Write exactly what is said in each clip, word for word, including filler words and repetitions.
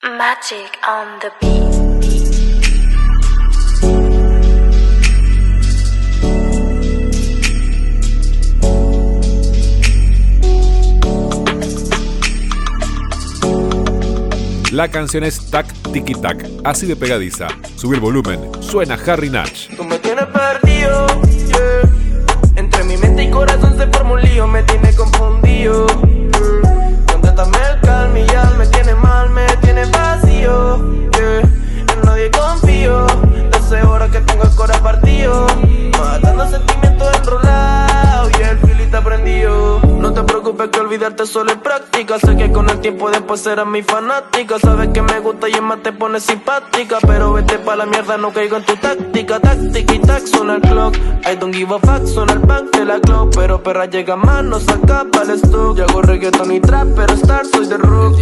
Magic on the beat. La canción es Tac Tiki Tac, así de pegadiza. Subir volumen, suena Harry Natch. Tú me tienes perdido, yeah. Entre mi mente y corazón se forma un lío, me tiene confundido, yeah. Contrátame el calma y ya me tiene mal, me tiene vacío, yeah. En nadie confío, doce horas que tengo el corazón partido, matando sentimientos enrolados y el filita prendido. No te preocupes que olvidarte solo es práctica. Sé que con el tiempo después serás mi fanática. Sabes que me gusta y es más te pones simpática. Pero vete pa' la mierda, no caigo en tu táctica. Táctica y tac, suena el clock. I don't give a fuck, suena el bank de la clock. Pero perra llega más, no saca pa'l stock. Yo hago reggaeton y trap, pero star soy de rock.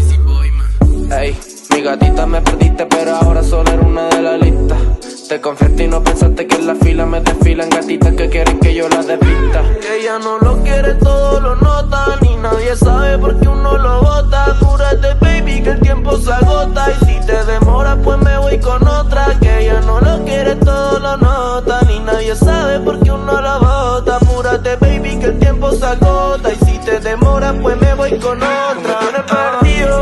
Ey, mi gatita me perdiste, pero ahora solo era una de la lista. Te confiaste y no pensaste que en la fila me desfilan gatitas que quieren que yo las despista. Que ella no lo quiere, todo lo nota, ni nadie sabe por qué uno lo bota. Apúrate baby, que el tiempo se agota, y si te demora pues me voy con otra. Que ella no lo quiere, todo lo nota, ni nadie sabe por qué uno lo bota. Apúrate baby, que el tiempo se agota, y si te demora pues me voy con otra. Me perdido,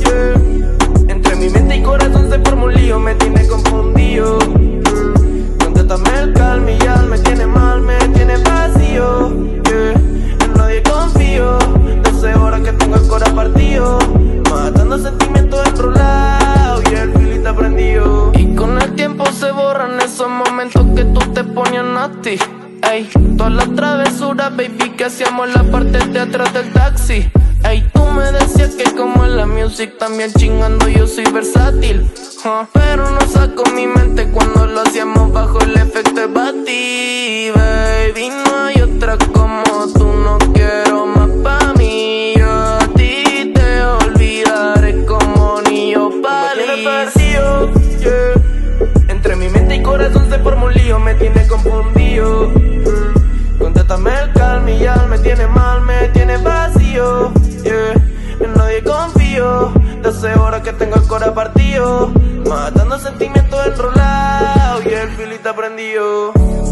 yeah. Entre mi mente y corazón se forma un lío, me tiene confundido. Contrátame el calma y ya me tiene mal, me tiene vacío, yeah. En nadie confío, doce horas que tengo el corazón partido, matando sentimientos enrolados y el filita prendido. Y con el tiempo se borran esos momentos que tú te ponías nasty. Ey, todas las travesuras, baby, que hacíamos en la parte de atrás del taxi. Ey, tú me decías que como en la music también chingando yo soy versátil, huh? Pero no saco mi mente cuando lo hacíamos bajo el efecto de Bati. Baby, no hay otra como tú, no quiero más pa' mí. Yo a ti te olvidaré como niño Pali. Me tiene perdido, yeah. Entre mi mente y corazón se forma un lío, me tiene confundido, mm. Contrátame el calma y ya me tiene mal, me tiene vacío, yeah. En nadie confío, doce horas que tengo el corazón partido, matando sentimientos enrolados y el filita prendido.